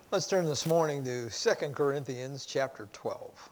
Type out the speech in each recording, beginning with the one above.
Let's turn this morning to 2 Corinthians chapter 12.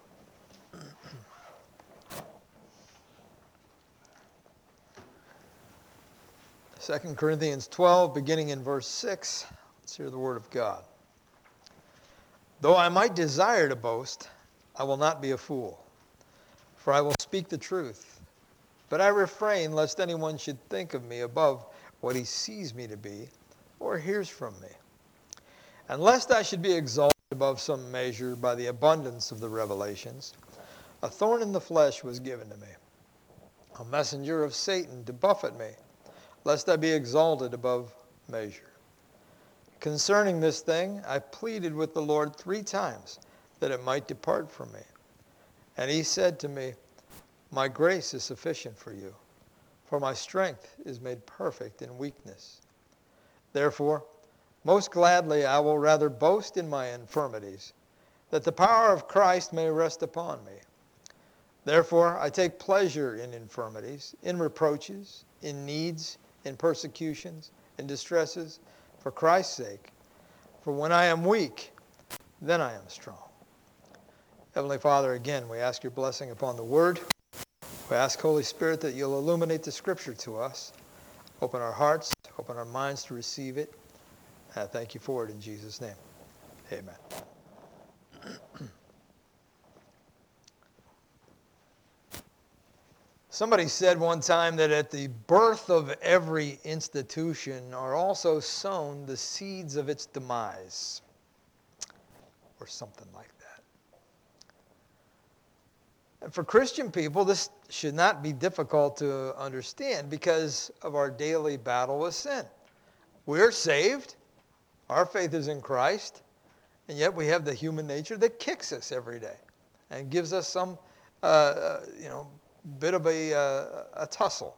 2 Corinthians 12, beginning in verse 6. Let's hear the word of God. Though I might desire to boast, I will not be a fool, for I will speak the truth. But I refrain lest anyone should think of me above what he sees me to be or hears from me. And lest I should be exalted above some measure by the abundance of the revelations, a thorn in the flesh was given to me, a messenger of Satan to buffet me, lest I be exalted above measure. Concerning this thing, I pleaded with the Lord 3 times that it might depart from me. And he said to me, My grace is sufficient for you, for my strength is made perfect in weakness. Therefore, most gladly I will rather boast in my infirmities, that the power of Christ may rest upon me. Therefore, I take pleasure in infirmities, in reproaches, in needs, in persecutions, in distresses, for Christ's sake. For when I am weak, then I am strong. Heavenly Father, again, we ask your blessing upon the word. We ask, Holy Spirit, that you'll illuminate the scripture to us. Open our hearts, open our minds to receive it. And I thank you for it in Jesus' name. Amen. Somebody said one time that at the birth of every institution are also sown the seeds of its demise, or something like that. And for Christian people, this should not be difficult to understand because of our daily battle with sin. We're saved, our faith is in Christ, and yet we have the human nature that kicks us every day and gives us some, bit of a tussle.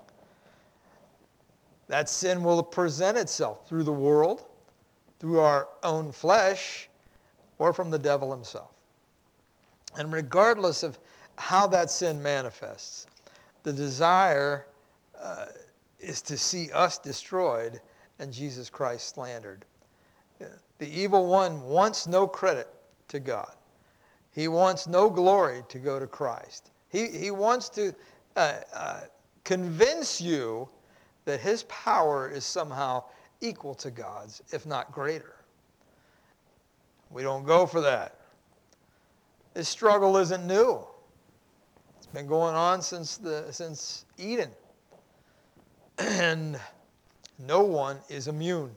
That sin will present itself through the world, through our own flesh, or from the devil himself. And regardless of how that sin manifests, the desire is to see us destroyed and Jesus Christ slandered. The evil one wants no credit to God. He wants no glory to go to Christ. He wants to convince you that his power is somehow equal to God's, if not greater. We don't go for that. This struggle isn't new. It's been going on since Eden. And no one is immune.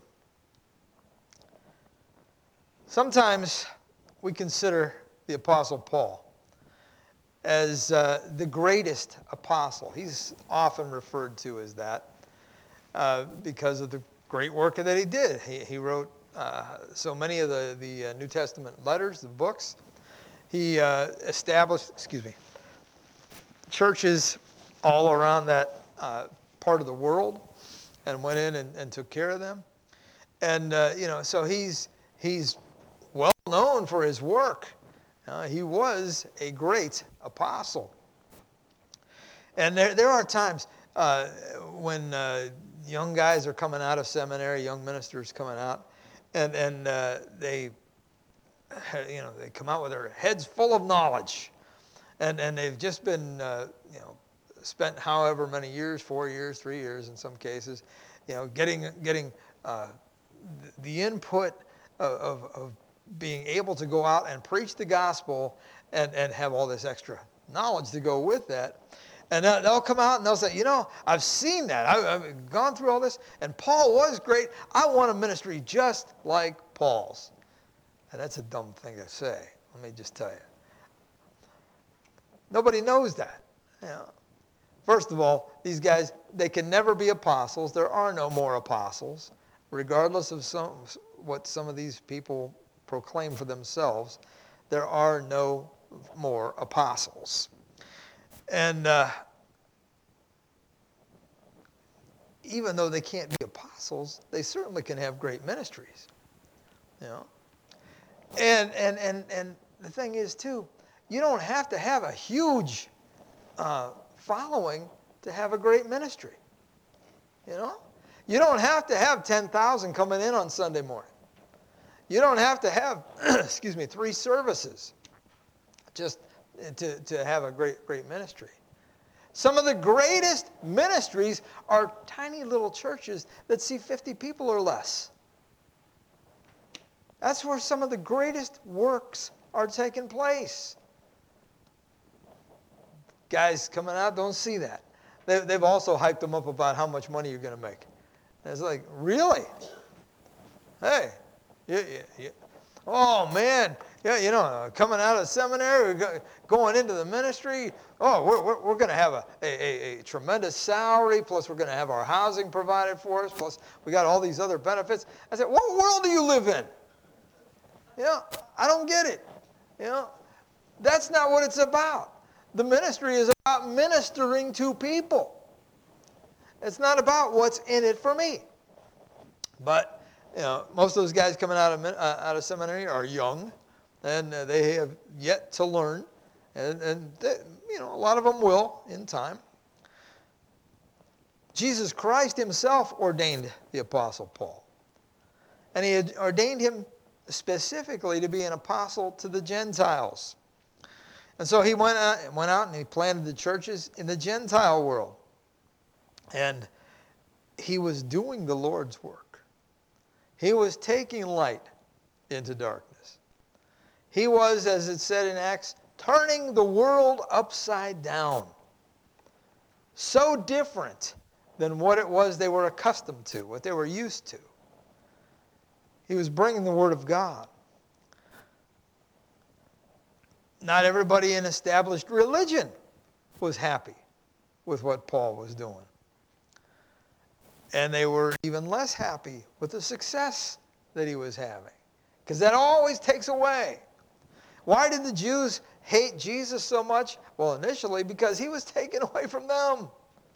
Sometimes we consider the Apostle Paul as the greatest apostle. He's often referred to as that because of the great work that he did. He wrote so many of the New Testament letters, the books. He established, churches all around that part of the world and went in and took care of them. And, so he's well known for his work. He was a great apostle. And there are times when young guys are coming out of seminary, young ministers coming out, and they come out with their heads full of knowledge. And they've just been, spent however many years, 4 years, 3 years in some cases, getting the input of being able to go out and preach the gospel and have all this extra knowledge to go with that. And they'll come out and they'll say, I've seen that. I've gone through all this, and Paul was great. I want a ministry just like Paul's. And that's a dumb thing to say. Let me just tell you. Nobody knows that. First of all, these guys, they can never be apostles. There are no more apostles, regardless of what some of these people proclaim for themselves. There are no more apostles. And even though they can't be apostles, they certainly can have great ministries. And the thing is, too, you don't have to have a huge following to have a great ministry. You don't have to have 10,000 coming in on Sunday morning. You don't have to have, excuse me, 3 services just to have a great ministry. Some of the greatest ministries are tiny little churches that see 50 people or less. That's where some of the greatest works are taking place. Guys coming out don't see that. They've also hyped them up about how much money you're going to make. And it's like, really? Hey, oh man, yeah, coming out of seminary, going into the ministry. Oh, we're going to have a tremendous salary. Plus, we're going to have our housing provided for us. Plus, we got all these other benefits. I said, what world do you live in? I don't get it. That's not what it's about. The ministry is about ministering to people. It's not about what's in it for me. But most of those guys coming out of seminary are young, and they have yet to learn, and they, a lot of them will in time. Jesus Christ himself ordained the Apostle Paul, and he had ordained him specifically to be an apostle to the Gentiles. And so he went out and he planted the churches in the Gentile world. And he was doing the Lord's work. He was taking light into darkness. He was, as it said in Acts, turning the world upside down. So different than what it was they were accustomed to, what they were used to. He was bringing the Word of God. Not everybody in established religion was happy with what Paul was doing. And they were even less happy with the success that he was having. Because that always takes away. Why did the Jews hate Jesus so much? Well, initially, because he was taken away from them.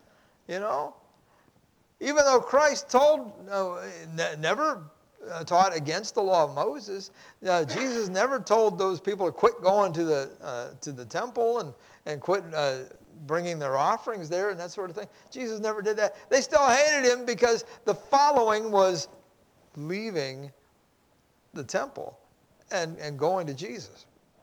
Even though Christ never taught against the law of Moses. Jesus never told those people to quit going to the temple and quit bringing their offerings there and that sort of thing. Jesus never did that. They still hated him because the following was leaving the temple and going to Jesus.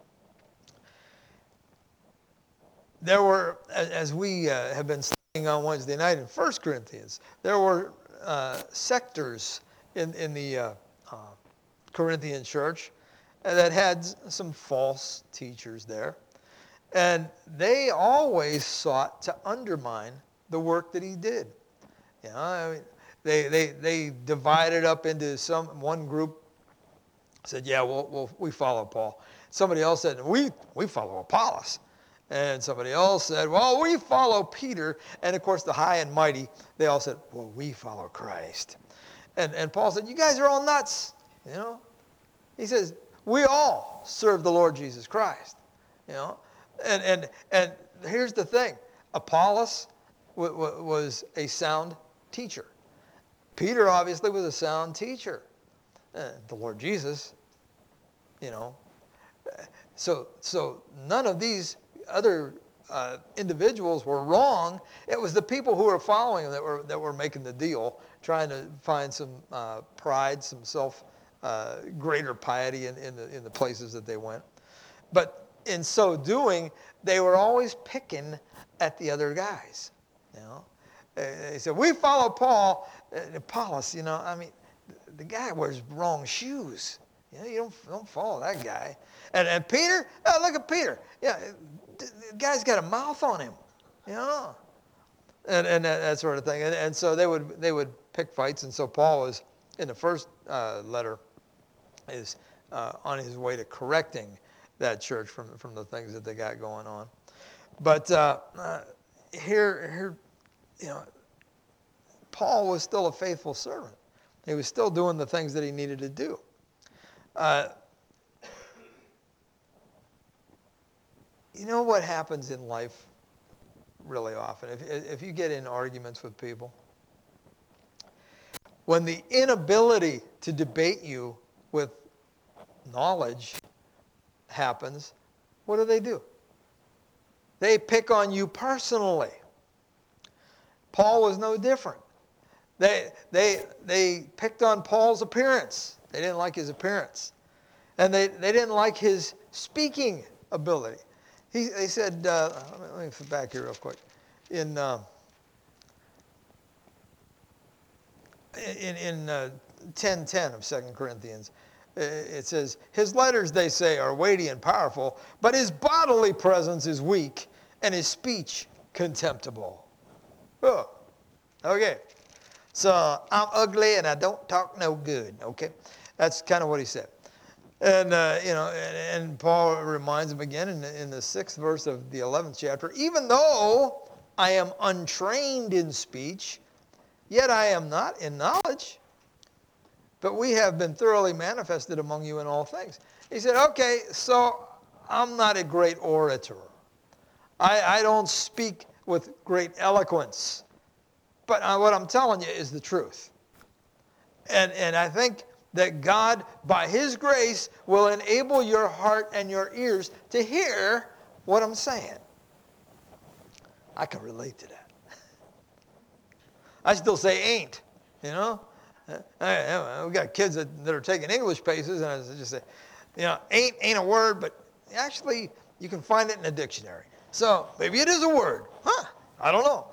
There were, as we have been studying on Wednesday night in 1 Corinthians, there were sectors in the Corinthian church that had some false teachers there. And they sought to undermine the work that he did. They divided up into one group said, yeah, we follow Paul. Somebody else said, we follow Apollos. And somebody else said, well, we follow Peter. And of course, the high and mighty, they all said, well, we follow Christ. And Paul said, you guys are all nuts. He says, we all serve the Lord Jesus Christ. And here's the thing. Apollos was a sound teacher. Peter obviously was a sound teacher. The Lord Jesus, So none of these other individuals were wrong. It was the people who were following him that were making the deal, trying to find some pride, some greater piety in the places that they went. But in so doing, they were always picking at the other guys. They said, we follow Paul. Apollos, the guy wears wrong shoes. You don't follow that guy. And Peter, look at Peter. Yeah, the guy's got a mouth on him. And that sort of thing. And so they would pick fights. And so Paul was, in the first letter, is on his way to correcting that church from the things that they got going on. But here, Paul was still a faithful servant. He was still doing the things that he needed to do. You know what happens in life really often? If you get in arguments with people, when the inability to debate you with knowledge happens, what do? They pick on you personally. Paul was no different. They picked on Paul's appearance. They didn't like his appearance. And they didn't like his speaking ability. They said, let me flip back here real quick. In 10:10 of 2 Corinthians, it says, his letters, they say, are weighty and powerful, but his bodily presence is weak and his speech contemptible. Oh, okay. So I'm ugly and I don't talk no good, okay? That's kind of what he said. And, and Paul reminds him again in the 6th verse of the 11th chapter, even though I am untrained in speech, yet I am not in knowledge, but we have been thoroughly manifested among you in all things. He said, okay, so I'm not a great orator. I don't speak with great eloquence. But what I'm telling you is the truth. And I think that God, by his grace, will enable your heart and your ears to hear what I'm saying. I can relate to that. I still say ain't, you know. We got kids that are taking English paces, and I just say, ain't a word, but actually you can find it in a dictionary. So maybe it is a word. I don't know.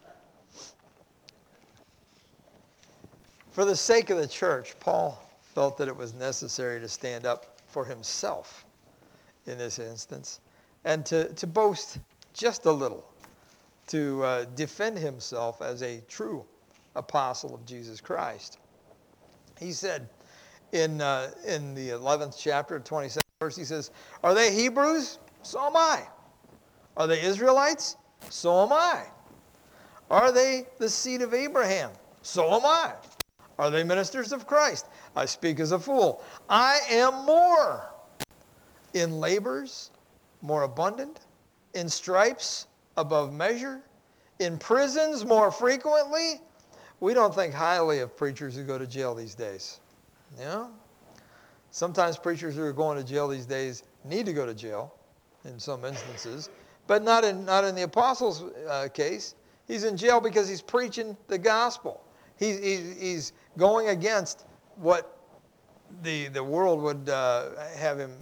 For the sake of the church, Paul felt that it was necessary to stand up for himself in this instance and to boast just a little, to defend himself as a true apostle of Jesus Christ. He said in the 11th chapter, 27th verse, he says, are they Hebrews? So am I. Are they Israelites? So am I. Are they the seed of Abraham? So am I. Are they ministers of Christ? I speak as a fool. I am more. In labors, more abundant. In stripes, above measure. In prisons, more frequently. We don't think highly of preachers who go to jail these days. Sometimes preachers who are going to jail these days need to go to jail in some instances, but not in the apostle's case. He's in jail because he's preaching the gospel. He's going against what the world would have him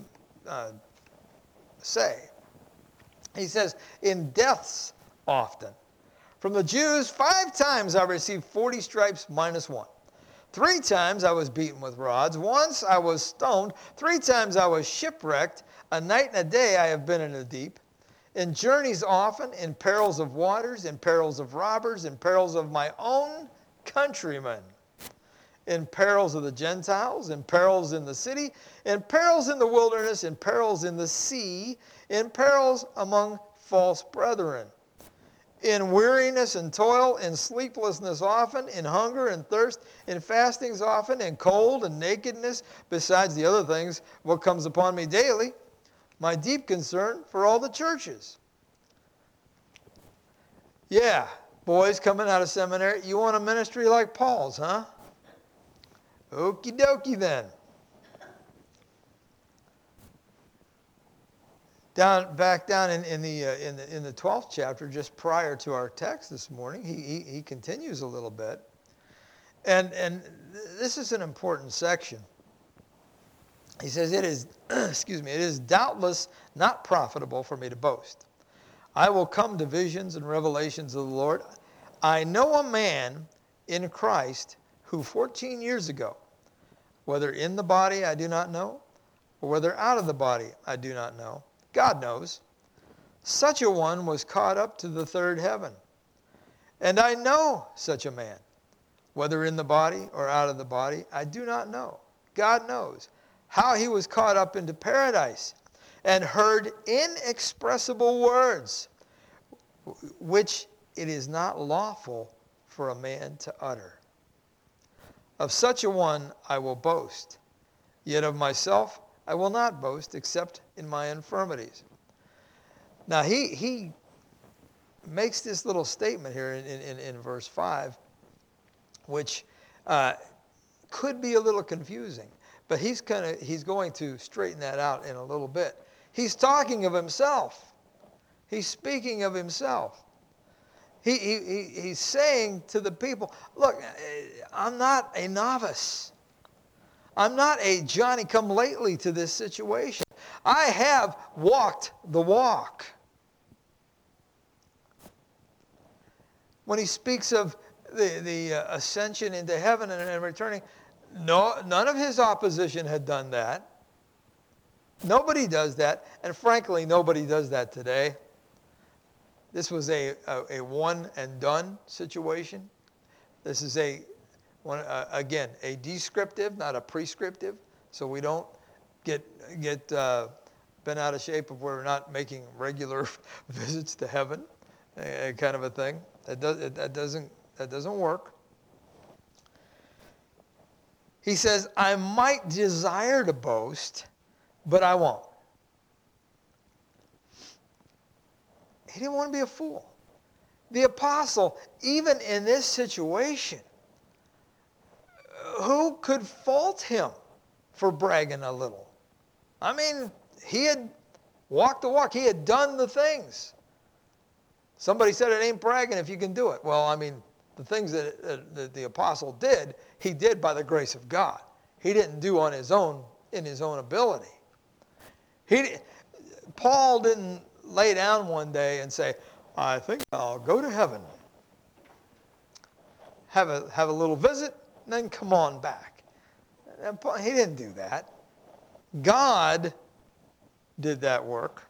say. He says, in deaths often. From the Jews, 5 times I received 40 stripes minus 1. 3 times I was beaten with rods. Once I was stoned. 3 times I was shipwrecked. A night and a day I have been in the deep. In journeys often, in perils of waters, in perils of robbers, in perils of my own countrymen, in perils of the Gentiles, in perils in the city, in perils in the wilderness, in perils in the sea, in perils among false brethren, in weariness and toil, in sleeplessness often, in hunger and thirst, in fastings often, in cold and nakedness, besides the other things, what comes upon me daily, my deep concern for all the churches. Yeah, boys coming out of seminary, you want a ministry like Paul's, huh? Okie dokie then. Back down in the 12th chapter, just prior to our text this morning, he continues a little bit, and this is an important section. He says, it is, it is doubtless not profitable for me to boast. I will come to visions and revelations of the Lord. I know a man in Christ who 14 years ago, whether in the body I do not know, or whether out of the body I do not know, God knows, such a one was caught up to the third heaven. And I know such a man, whether in the body or out of the body, I do not know. God knows how he was caught up into paradise and heard inexpressible words, which it is not lawful for a man to utter. Of such a one I will boast, yet of myself I will not boast except in my infirmities. Now he makes this little statement here in verse 5, which could be a little confusing. But he's going to straighten that out in a little bit. He's talking of himself. He's speaking of himself. He's saying to the people, look, I'm not a novice. I'm not a Johnny-come-lately to this situation. I have walked the walk. When he speaks of the ascension into heaven and returning, no, none of his opposition had done that. Nobody does that, and frankly, nobody does that today. This was a one and done situation. This is again, a descriptive, not a prescriptive, so we don't get bent out of shape if we're not making regular visits to heaven, kind of a thing. That doesn't work. He says, I might desire to boast, but I won't. He didn't want to be a fool. The apostle, even in this situation, who could fault him for bragging a little? I mean, he had walked the walk. He had done the things. Somebody said it ain't bragging if you can do it. Well, I mean, the things that the apostle did, he did by the grace of God. He didn't do on his own, in his own ability. Paul didn't lay down one day and say, I think I'll go to heaven. Have a little visit, and then come on back. And Paul, he didn't do that. God did that work.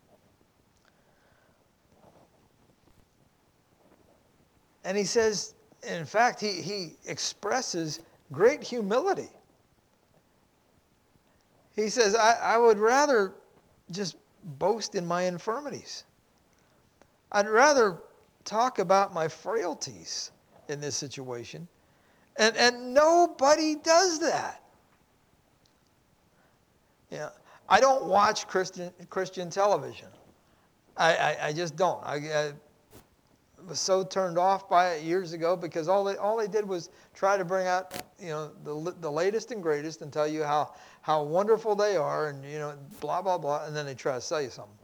And he says, in fact, he expresses great humility. He says, I would rather just boast in my infirmities. I'd rather talk about my frailties in this situation. And nobody does that. Yeah, I don't watch Christian television. I just don't. I was so turned off by it years ago because all they did was try to bring out, the latest and greatest and tell you how wonderful they are and, blah, blah, blah, and then they try to sell you something.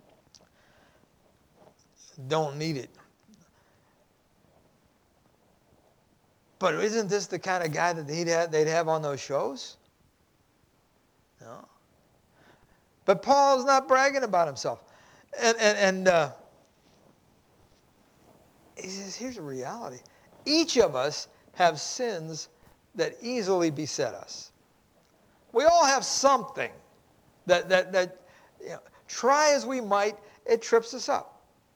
Don't need it. But isn't this the kind of guy that they'd have on those shows? No. But Paul's not bragging about himself. And he says, here's a reality. Each of us have sins that easily beset us. We all have something that try as we might, it trips us up.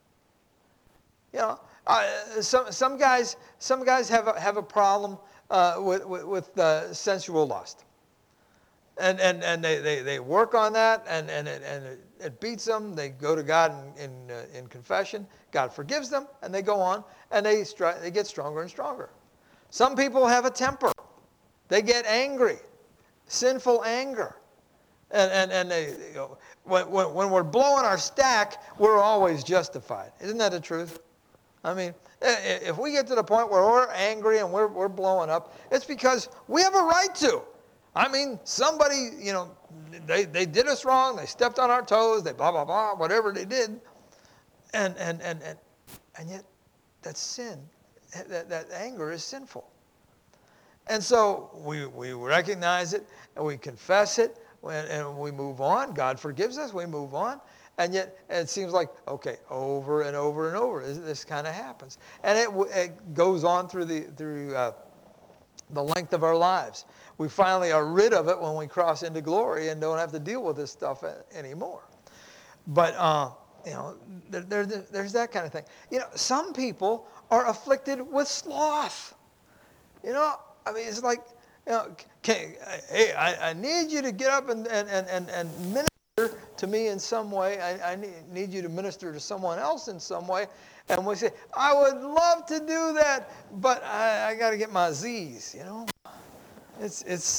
Some guys have a problem with sensual lust, and they work on that, and it beats them. They go to God in confession. God forgives them, and they go on, and they get stronger and stronger. Some people have a temper. They get angry, sinful anger, and they, when we're blowing our stack, we're always justified. Isn't that the truth? I mean, if we get to the point where we're angry and we're blowing up, it's because we have a right to. I mean, somebody, they did us wrong. They stepped on our toes. They blah, blah, blah, whatever they did. And yet that sin, that anger is sinful. And so we recognize it and we confess it and we move on. God forgives us. We move on. And yet it seems like, okay, over and over and over, this kind of happens. And it goes on through the length of our lives. We finally are rid of it when we cross into glory and don't have to deal with this stuff anymore. But, there's that kind of thing. Some people are afflicted with sloth. It's like, hey, I need you to get up and minister to me in some way. I need you to minister to someone else in some way. And we say, I would love to do that, but I got to get my Z's, It's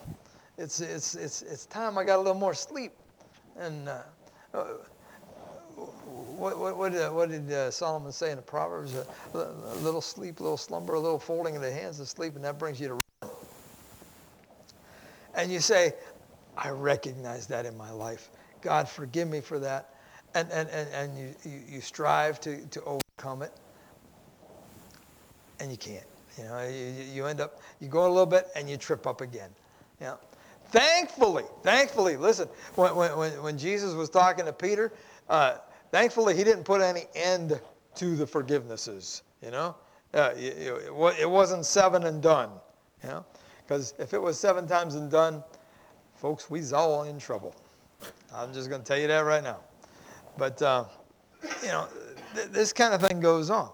time I got a little more sleep. And what did Solomon say in the Proverbs? A little sleep, a little slumber, a little folding of the hands of sleep, and that brings you to rest. And you say, I recognize that in my life. God, forgive me for that. And you strive to overcome it. And you can't. You end up, you go a little bit and you trip up again. Yeah. Thankfully, listen, when Jesus was talking to Peter, thankfully he didn't put any end to the forgivenesses, you know. It wasn't 7 and done, you know. Because if it was 7 times and done, folks, we's all in trouble. I'm just going to tell you that right now. But, you know, this kind of thing goes on.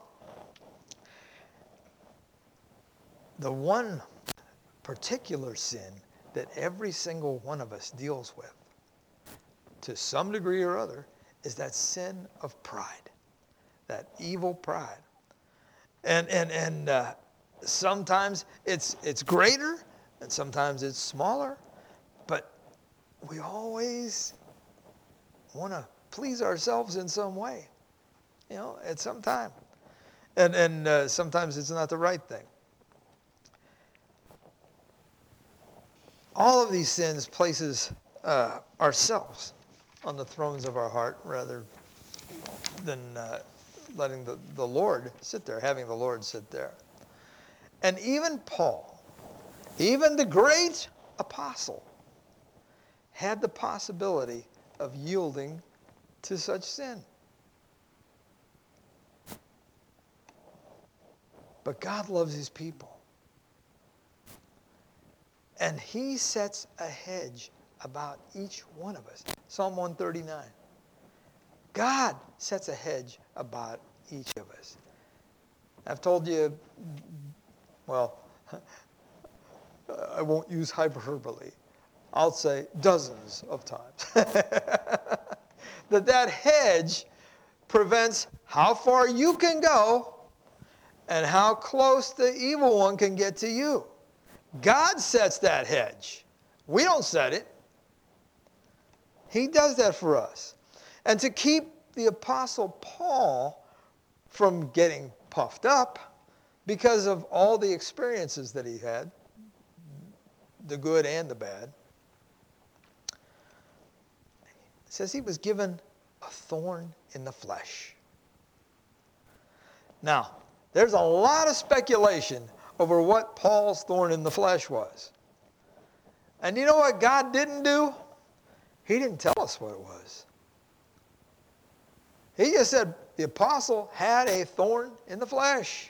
The one particular sin that every single one of us deals with, to some degree or other, is that sin of pride, that evil pride. And sometimes it's greater, and sometimes it's smaller, but we always want to please ourselves in some way, you know, at some time. And sometimes it's not the right thing. All of these sins places ourselves on the thrones of our heart rather than letting the Lord sit there, having the Lord sit there. And even Paul, even the great apostle, had the possibility of yielding to such sin. But God loves his people. And he sets a hedge about each one of us. Psalm 139. God sets a hedge about each of us. I've told you, well, I won't use hyperbole. I'll say dozens of times. that hedge prevents how far you can go and how close the evil one can get to you. God sets that hedge. We don't set it. He does that for us. And to keep the Apostle Paul from getting puffed up because of all the experiences that he had, the good and the bad, it says he was given a thorn in the flesh. Now, there's a lot of speculation over what Paul's thorn in the flesh was. And you know what God didn't do? He didn't tell us what it was. He just said the apostle had a thorn in the flesh.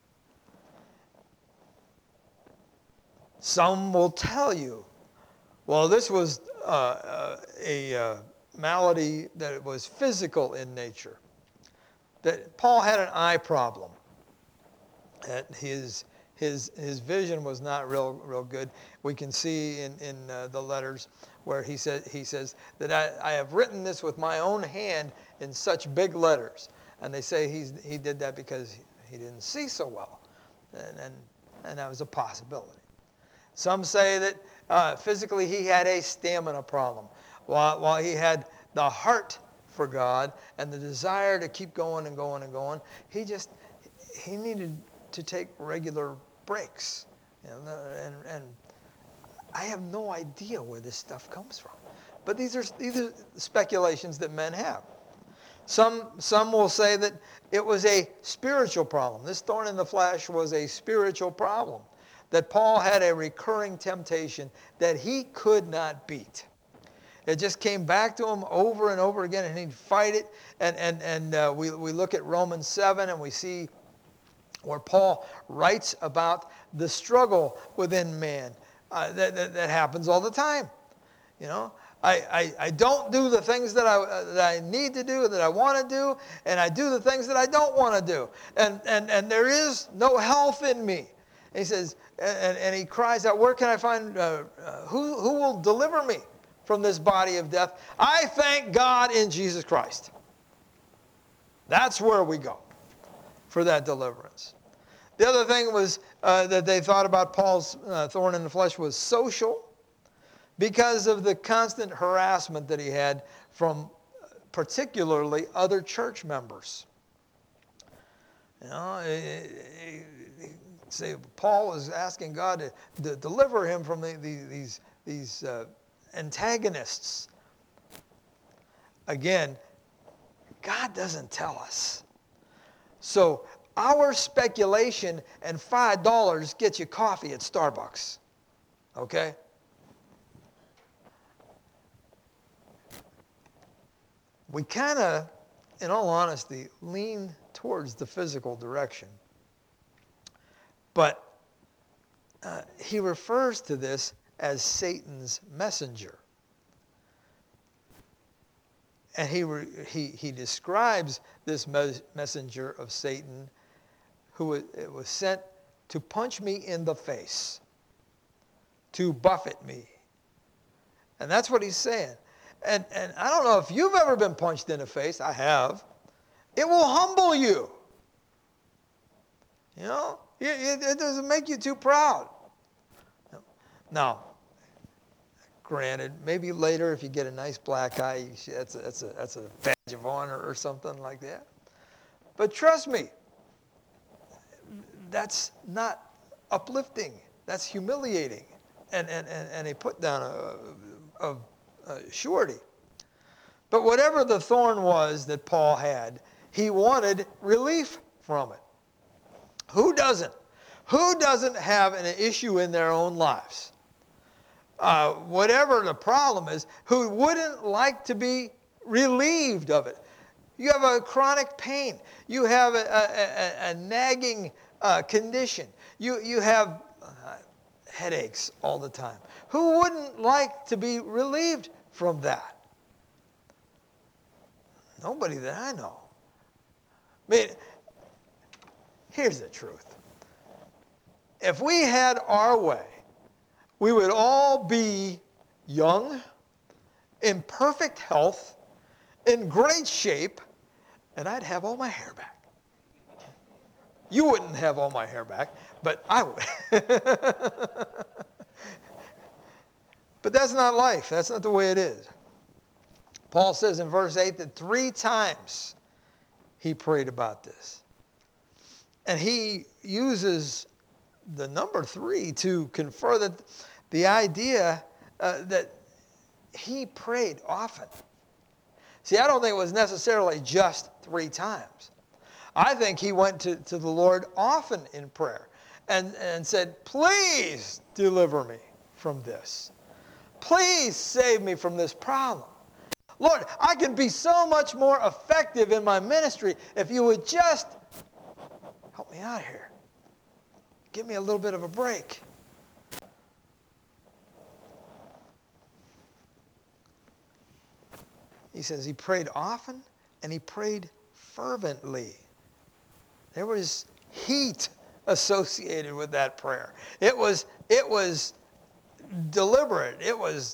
Some will tell you, well, this was a malady that was physical in nature. That Paul had an eye problem. That his vision was not real good. We can see in the letters where he says that I have written this with my own hand in such big letters. And they say he did that because he didn't see so well. And that was a possibility. Some say that physically he had a stamina problem. While he had the heart for God and the desire to keep going and going and going, he needed to take regular breaks. You know, and I have no idea where this stuff comes from. But these are speculations that men have. Some will say that it was a spiritual problem. This thorn in the flesh was a spiritual problem. That Paul had a recurring temptation that he could not beat. It just came back to him over and over again, and he'd fight it. And we look at Romans 7, and we see where Paul writes about the struggle within man that happens all the time. You know, I don't do the things that I need to do, that I want to do, and I do the things that I don't want to do. And there is no health in me. And he says, and he cries out, where can I find, who will deliver me from this body of death? I thank God in Jesus Christ. That's where we go for that deliverance. The other thing was that they thought about Paul's thorn in the flesh was social, because of the constant harassment that he had from particularly other church members. You know, say Paul was asking God to deliver him from these antagonists. Again, God doesn't tell us. So our speculation and $5 gets you coffee at Starbucks. Okay? we kind of, in all honesty, lean towards the physical direction. But he refers to this as Satan's messenger. And he describes this messenger of Satan who it was sent to punch me in the face, to buffet me. And that's what he's saying. And I don't know if you've ever been punched in the face. I have. It will humble you. You know, it doesn't make you too proud. Now, granted, maybe later if you get a nice black eye, that's a badge of honor or something like that. But trust me, that's not uplifting. That's humiliating and a put down of surety. But whatever the thorn was that Paul had, he wanted relief from it. Who doesn't? Who doesn't have an issue in their own lives? Whatever the problem is, who wouldn't like to be relieved of it? You have a chronic pain. You have a nagging condition. You have headaches all the time. Who wouldn't like to be relieved from that? Nobody that I know. I mean, here's the truth. If we had our way, we would all be young, in perfect health, in great shape, and I'd have all my hair back. You wouldn't have all my hair back, but I would. But that's not life. That's not the way it is. Paul says in verse 8 that 3 times he prayed about this. And he uses the number 3 to confer that the idea that he prayed often. See, I don't think it was necessarily just 3 times. I think he went to the Lord often in prayer and said, please deliver me from this. Please save me from this problem. Lord, I can be so much more effective in my ministry if you would just help me out here. Give me a little bit of a break. He says he prayed often and he prayed fervently. There was heat associated with that prayer. It was deliberate. It was,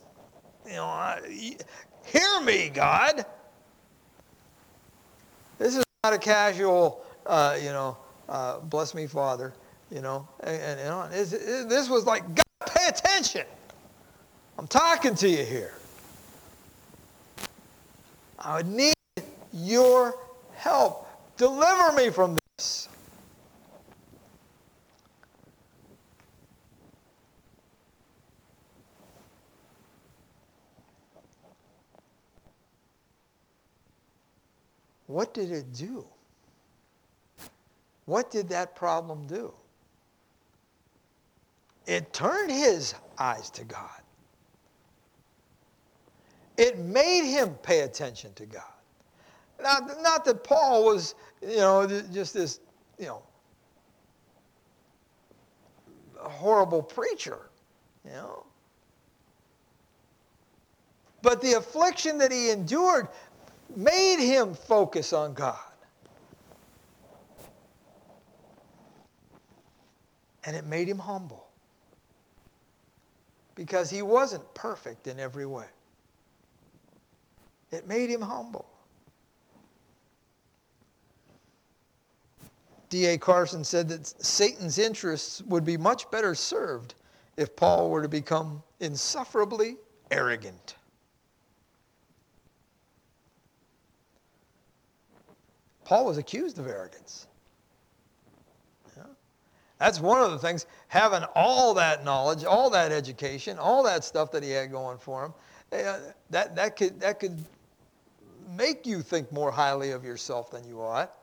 hear me, God. This is not a casual, bless me, Father, this was like, God, pay attention. I'm talking to you here. I would need your help. Deliver me from this. What did it do? What did that problem do? It turned his eyes to God. It made him pay attention to God. Not that Paul was, just this, horrible preacher, But the affliction that he endured made him focus on God. And it made him humble. Because he wasn't perfect in every way. It made him humble. D.A. Carson said that Satan's interests would be much better served if Paul were to become insufferably arrogant. Paul was accused of arrogance. That's one of the things, having all that knowledge, all that education, all that stuff that he had going for him, that could make you think more highly of yourself than you ought.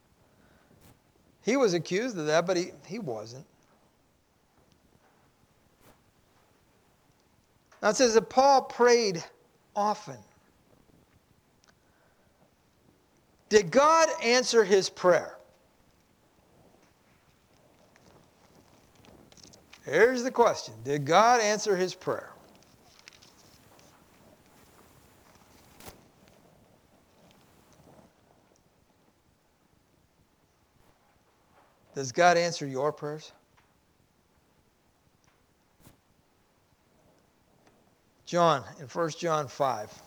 He was accused of that, but he wasn't. Now it says that Paul prayed often. Did God answer his prayer? Here's the question. Did God answer his prayer? Does God answer your prayers? John, in 1 John 5,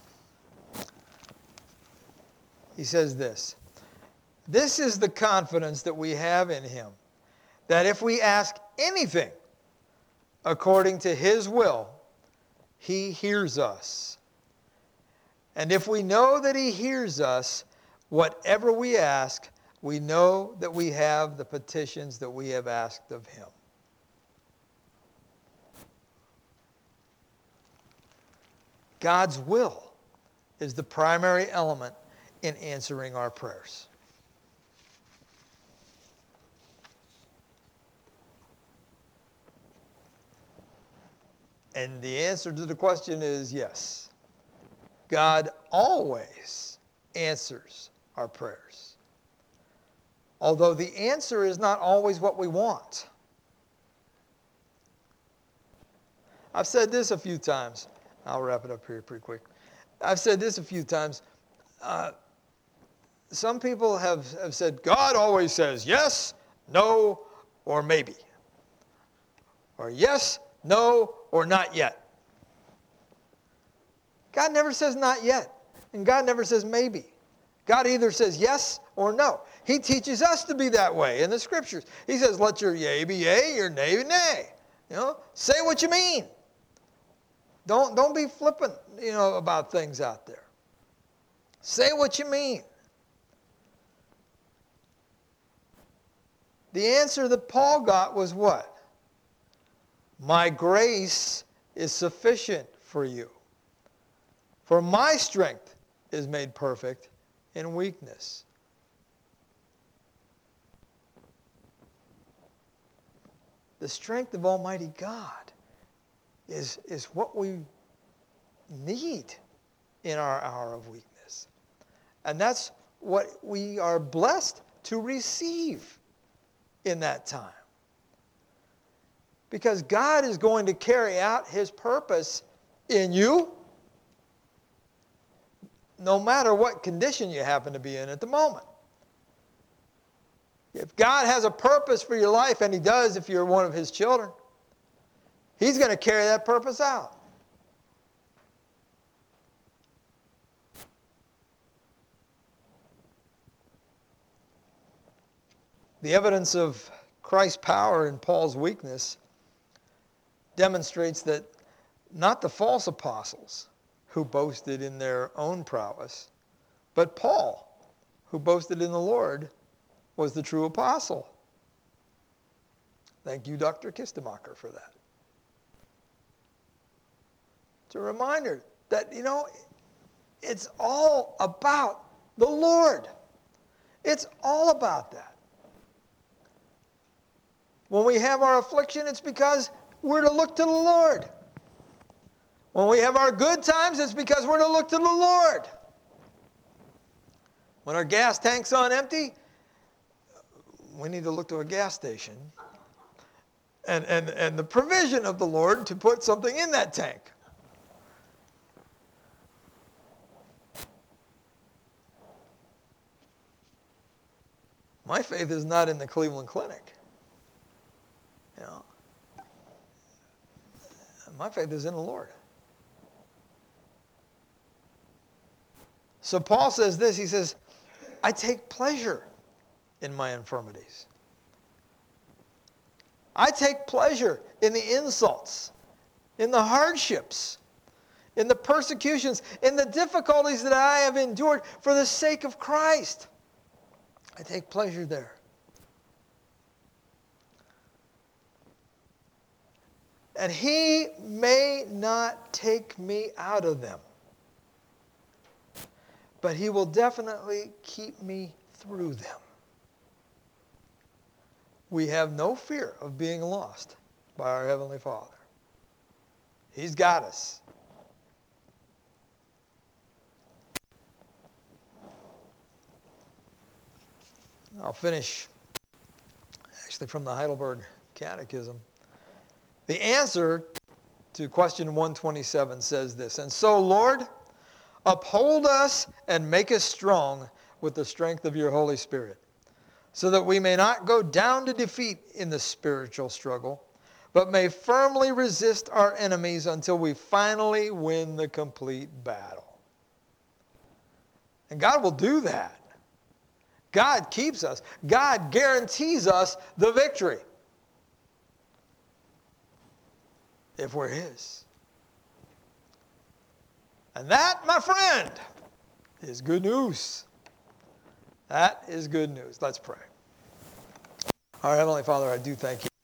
he says this, "This is the confidence that we have in him, that if we ask anything according to his will, he hears us. And if we know that he hears us, whatever we ask, we know that we have the petitions that we have asked of him." God's will is the primary element in answering our prayers. And the answer to the question is yes. God always answers our prayers. Although the answer is not always what we want. I've said this a few times. I'll wrap it up here pretty quick. I've said this a few times. Some people have said, God always says yes, no, or maybe. Or yes, no, or not yet. God never says not yet. And God never says maybe. God either says yes or no. He teaches us to be that way in the scriptures. He says, let your yea be yea, your nay be nay. Say what you mean. Don't be flippant, about things out there. Say what you mean. The answer that Paul got was what? My grace is sufficient for you. For my strength is made perfect in weakness. The strength of Almighty God is what we need in our hour of weakness. And that's what we are blessed to receive in that time. Because God is going to carry out his purpose in you, no matter what condition you happen to be in at the moment. If God has a purpose for your life, and he does if you're one of his children, he's going to carry that purpose out. The evidence of Christ's power in Paul's weakness demonstrates that not the false apostles who boasted in their own prowess, but Paul, who boasted in the Lord, was the true apostle. Thank you, Dr. Kistemacher, for that. It's a reminder that, it's all about the Lord. It's all about that. When we have our affliction, it's because we're to look to the Lord. When we have our good times, it's because we're to look to the Lord. When our gas tank's on empty, we need to look to a gas station and the provision of the Lord to put something in that tank. My faith is not in the Cleveland Clinic. My faith is in the Lord. So Paul says this, he says, I take pleasure in my infirmities. I take pleasure in the insults, in the hardships, in the persecutions, in the difficulties that I have endured for the sake of Christ. I take pleasure there. And he may not take me out of them, but he will definitely keep me through them. We have no fear of being lost by our Heavenly Father. He's got us. I'll finish actually from the Heidelberg Catechism. The answer to question 127 says this, "And so, Lord, uphold us and make us strong with the strength of your Holy Spirit, so that we may not go down to defeat in the spiritual struggle, but may firmly resist our enemies until we finally win the complete battle." And God will do that. God keeps us. God guarantees us the victory if we're His. And that, my friend, is good news. That is good news. Let's pray. Our Heavenly Father, I do thank you.